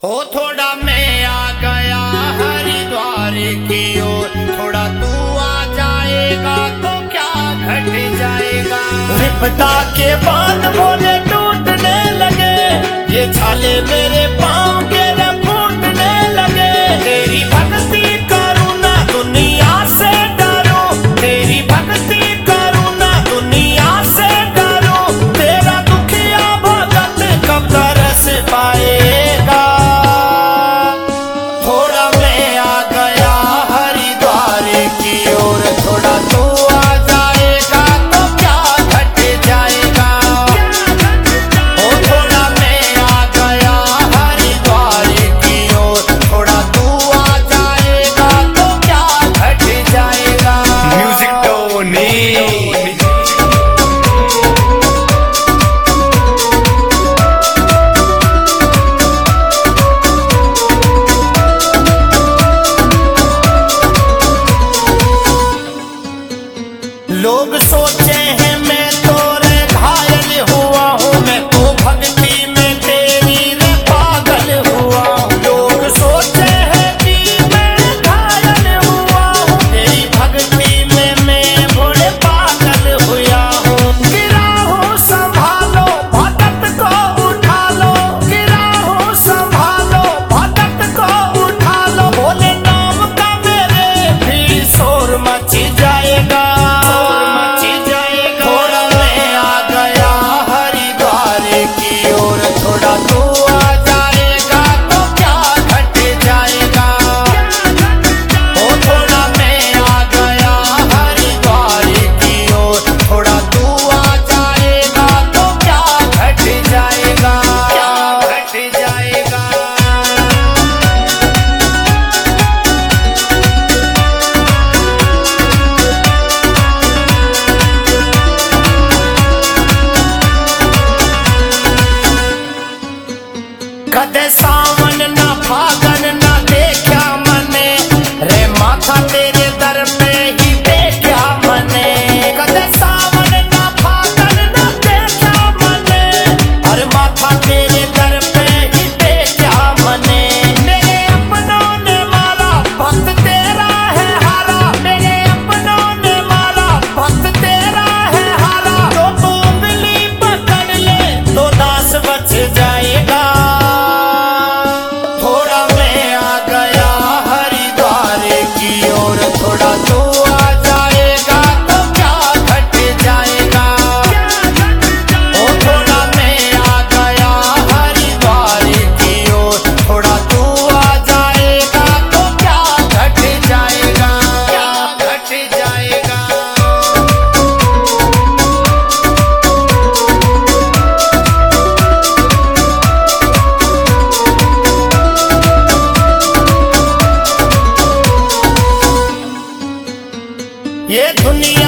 हो थोड़ा मैं आ गया हरिद्वार की ओर, थोड़ा तू आ जाएगा तो क्या घट जाएगा। विपदा के बाद बोले टूटने लगे, ये छाले मेरे पाँव के फूटने लगे। तेरी भक्ति करूँ ना दुनिया से डरूं, तेरी भक्ति करूँ ना दुनिया से डरूं। तेरा दुखिया भगत कब तरस पाएगा। थोड़ा मैं आ गया हरिद्वार की ओर, थोड़ा तू आ जाएगा तो क्या घट जाएगा। ओ थोड़ा मैं आ गया हरिद्वार की ओर, थोड़ा तू आ जाएगा तो क्या घट जाएगा। म्यूजिक टोनी लोग सोचे हैं मैं तो रे घायल हुआ हूँ, मैं तो भक्ति में तेरी रे पागल हुआ हूँ। लोग सोचे हैं कि मैं घायल हुआ हूँ, तेरी भक्ति में मैं भोले पागल हुआ हूँ। गिरा हूँ संभालो भगत को उठा लो, गिरा हूँ संभालो भगत को उठा लो। भोले नाम का मेरे भी शोर मच जाएगा। थोड़ा मैं आ गया हरिद्वार की ओर, थोड़ा तू आ जाएगा तो क्या घट जाएगा। ओ थोड़ा मैं आ गया हरिद्वार की ओर, थोड़ा तू आ जाएगा तो क्या घट जाएगा। क्या घट जाएगा। कदे सावन ना फागन ना देखा मने, रे माथा तेरे दर पे ही देखा मने। कदे सावन ना फागन ना देखा मने, अरे माथा तेरे दर पे ही देखा मने। मेरे अपनों ने मारा भक्त तेरा है हारा, मेरे अपनों ने मारा भक्त तेरा है हारा। तो तू उंगली पकड़ ले तो दास बच जाएगा। थोड़ा मैं आ गया हरिद्वार की ओर, थोड़ा तू आ जाएगा तो क्या घट जाएगा। ओ थोड़ा मैं आ गया हरिद्वार की ओर, थोड़ा तू आ जाएगा तो क्या घट जाएगा। क्या घट जाएगा। ये दुनिया